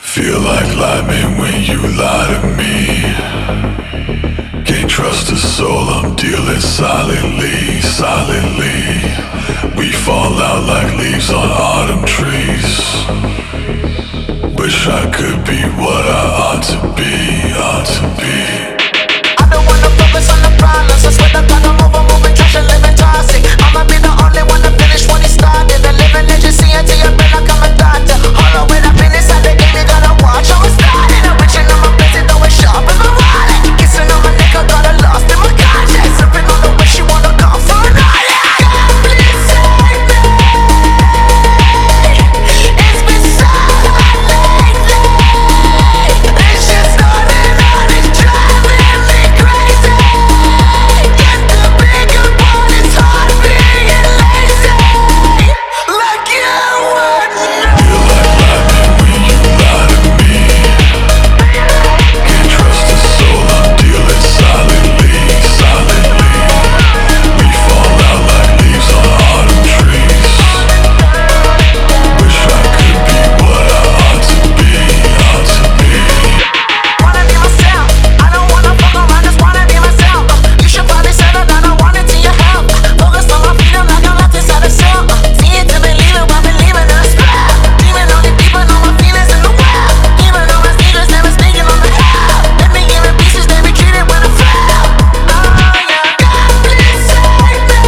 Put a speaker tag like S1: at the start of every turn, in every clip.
S1: Feel like lightning when you lie to me. Can't trust a soul, I'm dealing silently, silently. We fall out like leaves on autumn trees. Wish I could be what I ought to be, ought to be.
S2: I don't wanna focus on the problems. I swear to God I'm over moving trash and living toxic. I'ma be the only one to finish when he started. The living legacy until you feel like I'm a doctor. Hold on, when I've been inside the game, you gotta watch how it started. I'm reaching on my blessing, though it's sharp as my wallet. Kissing on my neck, I got her lost in my conscience. Slipping on the way she wanna go for an island. God, please save me. It's been so hard lately. This shit's starting on, it's driving me crazy. Get the bigger part, it's hard being lazy. Like you would know.
S1: Feel like lightning when you lie to me. Can't trust a soul, I'm dealing silently, silently. We fall out like leaves on autumn trees. Wish I could be what I ought to be, ought to be.
S2: Wanna be myself, I don't wanna fuck around, just wanna be myself. You should probably settle down, I want it to your help. Focus on my freedom like I'm locked inside a cell. See it to believe it, while believing in a spell. Dreaming on the deep, I know my feelings in the well. Even though my sneakers never speaking on the hell. Let me give it pieces, they retreated when I fell. Oh yeah, God please save me.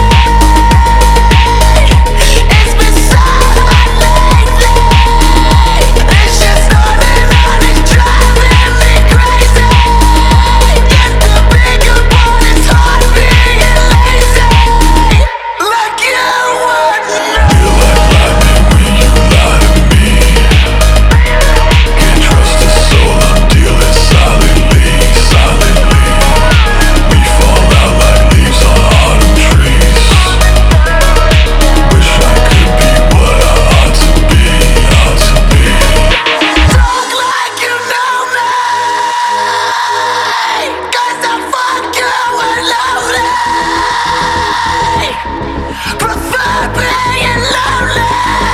S2: It's been so hard lately. This shit's starting on, it's driving me crazy. Get the bigger part, it's hard being lazy. Like you would know.
S1: Feel like lightning when you lie to me. Can't trust a soul, I'm dealing silently, silently. We fall out like leaves on autumn trees. Wish I could be what I ought to be, ought to be.
S2: Talk like you know me. 'Cause I fuck you and lonely. Prefer being lonely.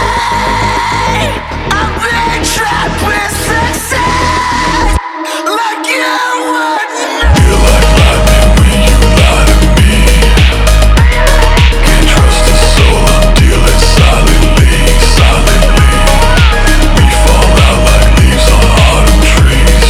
S2: I've been trapped with success. Like you would know.
S1: Feel like lightning when you lie to me. Can't trust a soul, I'm dealing silently, silently. We fall out like leaves on autumn trees.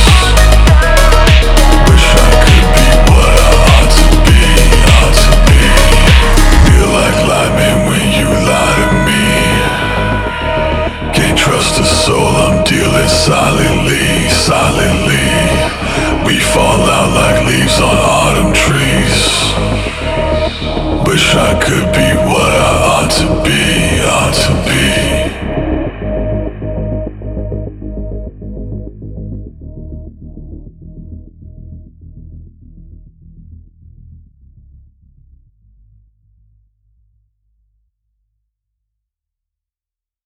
S1: Wish I could be what I ought to be, ought to be. Feel like lightning when you lie to me. Can't trust a soul, I'm dealing silently, silently. We fall out like leaves on autumn trees. Wish I could be